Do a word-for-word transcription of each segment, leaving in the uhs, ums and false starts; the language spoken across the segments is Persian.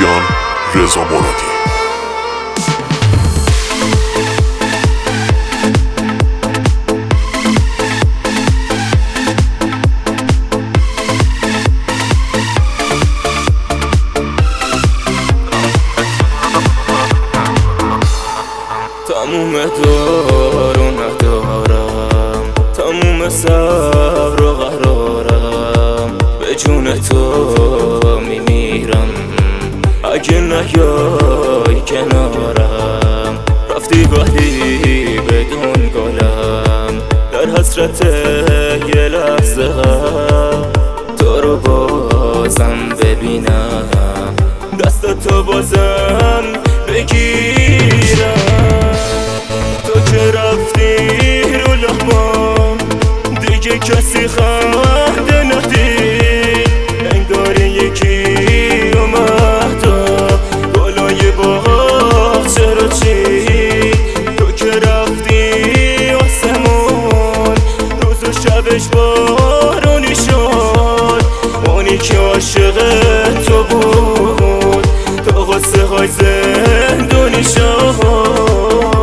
پویان رضا مرادی. تموم دار و ندارم، تموم صبر و قرارم، به جون تو میمیرم اگه نیای کنارم. رفتی وحدی بدون گلم، در حسرت یه لحظه تو رو بازم ببینم، دست تو بازم بگیرم. تو که رفتی رو لحمام دیگه کسی خنده ندید، انگار یکی اومد بالای باغچه رو چید. تو که رفتی آسمون روز و شبش بارونی شد، اونی که عاشق تو بود تو قصه های زندونی شد.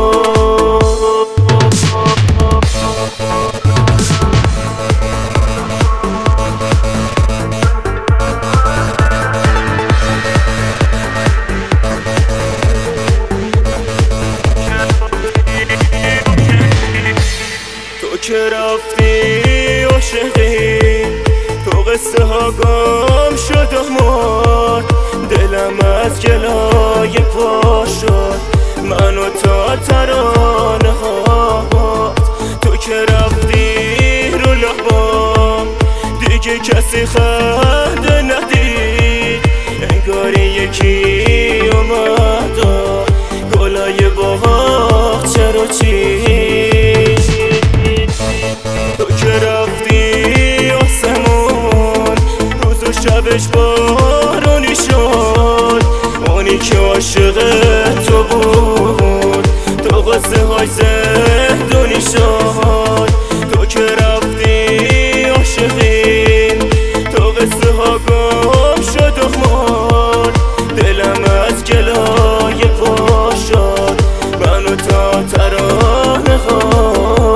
تو که رفتی عاشقی، تو قصه ها گم شد و مرد، دلم از گلای پا شد، منو تا ترانه هات. تو که رفتی رو لبام دیگه کسی خنده ندید، انگار یکی اومد گلای باغچه رو چید. تو که رفتی آسمون روز و شبش بارونی شد، اونی که عاشق تو بود تو قصه های زندونی شد. تو که رفتی عاشقی، تو قصه ها گم شد و مرد، دلم از گلای پا شد، منو تا ترانه ها.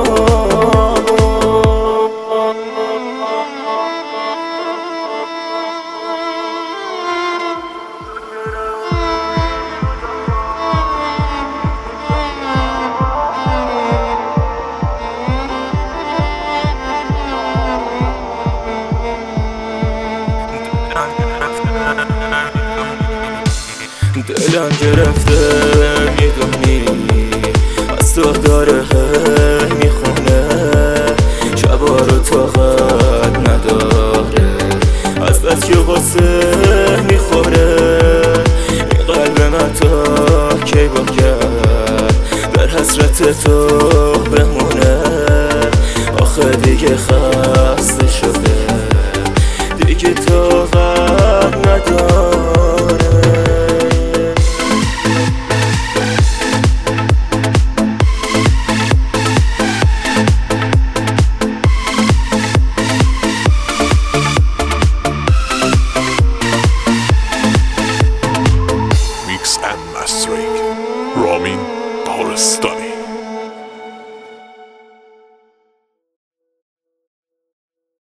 دلم گرفته میدونی، از تو داره میخونه، شبا رو طاقت نداره، از بس که غصه میخوره. این قلب من تا کی باید در حسرت تو بمونه، آخه دیگه خسته شده دیگه طاقت نداره. Mix and mastering Ramin Tolstoy.